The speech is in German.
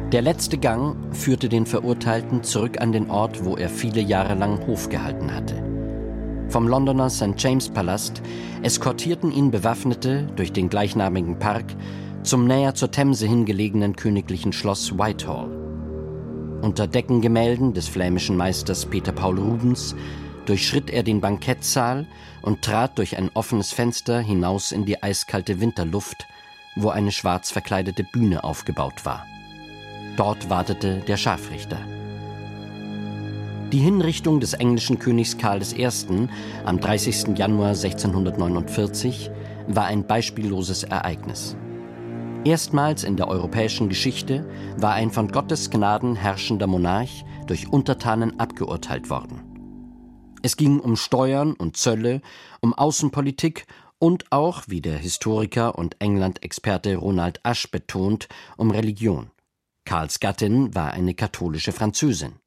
Der letzte Gang führte den Verurteilten zurück an den Ort, wo er viele Jahre lang Hof gehalten hatte. Vom Londoner St. James Palast eskortierten ihn Bewaffnete durch den gleichnamigen Park zum näher zur Themse hingelegenen königlichen Schloss Whitehall. Unter Deckengemälden des flämischen Meisters Peter Paul Rubens durchschritt er den Bankettsaal und trat durch ein offenes Fenster hinaus in die eiskalte Winterluft, wo eine schwarz verkleidete Bühne aufgebaut war. Dort wartete der Scharfrichter. Die Hinrichtung des englischen Königs Karl I. am 30. Januar 1649 war ein beispielloses Ereignis. Erstmals in der europäischen Geschichte war ein von Gottes Gnaden herrschender Monarch durch Untertanen abgeurteilt worden. Es ging um Steuern und Zölle, um Außenpolitik und auch, wie der Historiker und England-Experte Ronald Asch betont, um Religion. Karls Gattin war eine katholische Französin.